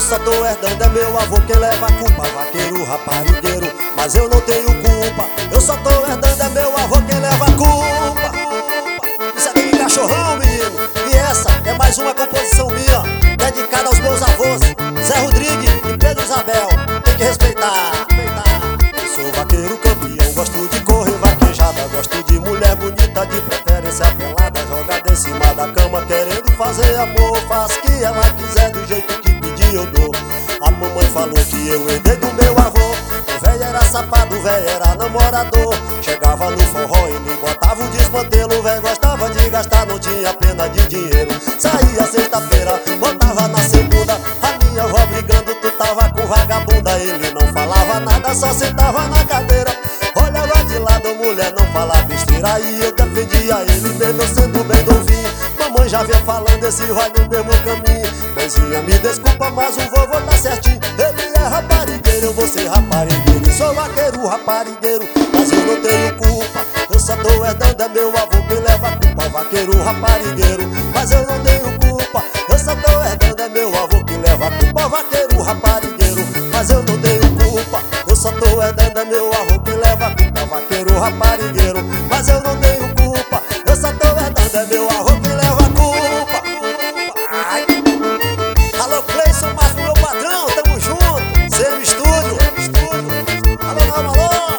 só tô herdando, é meu avô quem leva a culpa. Vaqueiro, raparigueiro, mas eu não tenho culpa. Eu só tô herdando, é meu avô quem leva a culpa. Isso é de cachorrão, menino. E essa é mais uma composição minha, dedicada aos meus avós Zé Rodrigues e Pedro Isabel. Tem que respeitar. Eu sou vaqueiro campeão, gosto de correr vaquejada, gosto de mulher bonita, de preferência pelada, jogada em cima da cama querendo fazer amor. Faz que ela quiser, do jeito que pedir eu dou. A mamãe falou que eu herdei do meu avô. O velho era safado, o velho era namorador. Chegava no forró, ele botava o desmantelo. O velho gostava de gastar, não tinha pena de dinheiro. Saía sexta-feira, botava na segunda. A minha avó brigando, tu tava com vagabunda. Ele não falava nada, só sentava na cadeira. Olhava de lado, mulher, não fala besteira. E eu defendia ele, mesmo eu sendo bem novinho. Mamãe já vinha falando, esse vai no mesmo caminho. Mãezinha, me desculpa, mas o vovô tá certinho. Ele é raparigueiro, eu vou ser raparigueiro. Sou vaqueiro, raparigueiro, mas eu não tenho culpa. Eu só tô herdando, é meu avô quem leva a culpa. Vaqueiro, raparigueiro, mas eu não tenho culpa. Eu só tô herdando, é meu avô quem leva a culpa. Vaqueiro, raparigueiro, mas eu não tenho culpa. Eu só tô herdando, é meu avô quem leva a culpa. Vaqueiro, raparigueiro, mas eu não tenho culpa. Eu só tô herdando, é meu avô quem leva a culpa. Ai. Alô, Cleison, Marco, meu patrão, tamo junto. CM Estúdio. Alô, alô.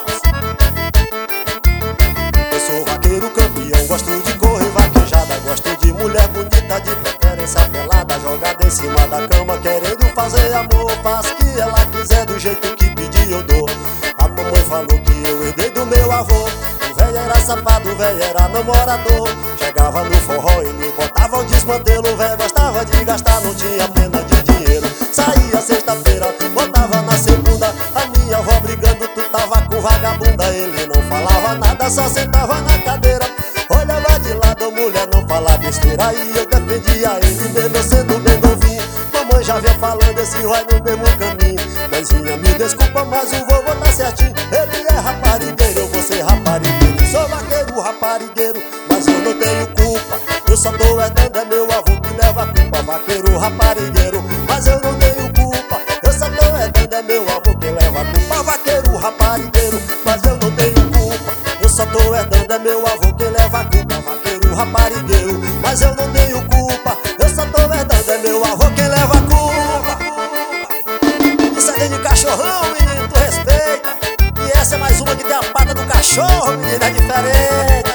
Eu sou vaqueiro campeão, gosto de correr vaquejada, gosto de mulher bonita, de preferência pelada, jogada em cima da cama querendo fazer amor. Faz que ela quiser, do jeito que pedir eu dou. A mamãe falou que eu herdei do meu avô. O velho era safado, o velho era namorador. Chegava no forró, ele botava o desmantelo. O velho gostava de gastar, não tinha pena de dinheiro. Saía sexta-feira, botava na segunda. A minha avó brigando, tu tava com vagabunda. Ele não falava nada, só sentava na cadeira. Olhava de lado, mulher, não fala besteira. E eu defendia ele, mesmo eu sendo bem novinho. Mamãe já vinha falando, esse vai no mesmo caminho. Mãezinha, me desculpa, mas o vovô tá certinho. Ele é raparigueiro, eu vou ser raparigueiro. Sou vaqueiro, raparigueiro, mas eu não tenho culpa. Eu só tô herdando, é meu avô que leva a culpa. Vaqueiro, raparigueiro, mas eu não tenho culpa. Eu só tô herdando, é meu avô que leva a culpa. Vaqueiro, raparigueiro, mas eu não tenho culpa. Eu só tô herdando, é meu avô que leva a culpa. Vaqueiro, raparigueiro, mas eu não tenho culpa. Eu só tô herdando, é meu avô quem leva a culpa. Isso é de cachorrão, menino, tu respeita. E essa é mais uma que tem a pata do cachorro, menino, é diferente.